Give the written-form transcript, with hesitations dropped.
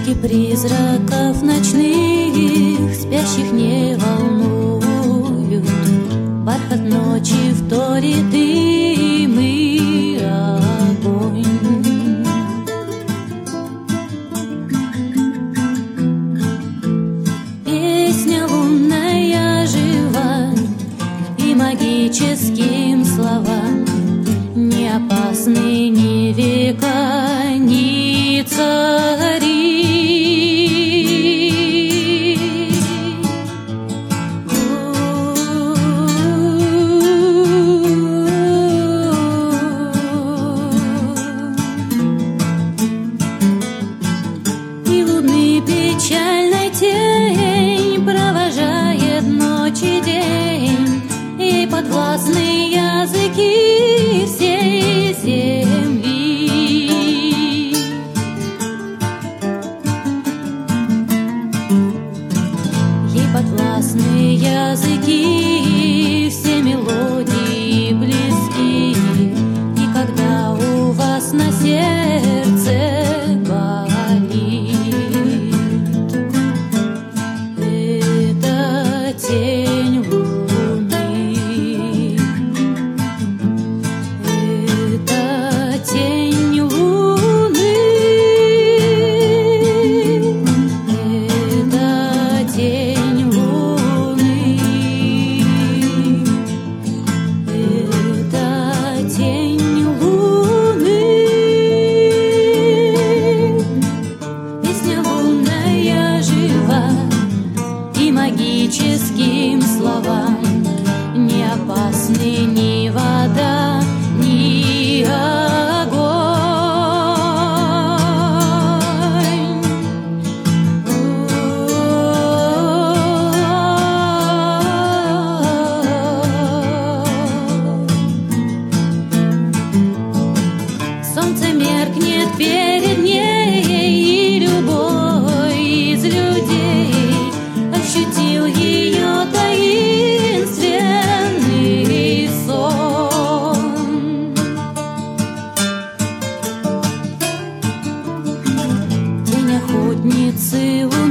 Звуки призраков ночных, спящих не волнуют. Бархат ночи вторит им и огонь. Песня лунная жива, и магическим словам не опасны ни века, ни цари. И луны печальной тень провожает ночь и день, ей подвластны языки всей земли. Ей подвластны языки, все мелодии близки. И когда у вас на сердце болит, это тень луны, это тень луны, это тень луны, это тень луны. Песня лунная жива, и магическим словам не опасны ни вода, ни огонь. Солнце меркнет перед ней, и любой из людей ощутил ее таинственный сон. Тень охотницы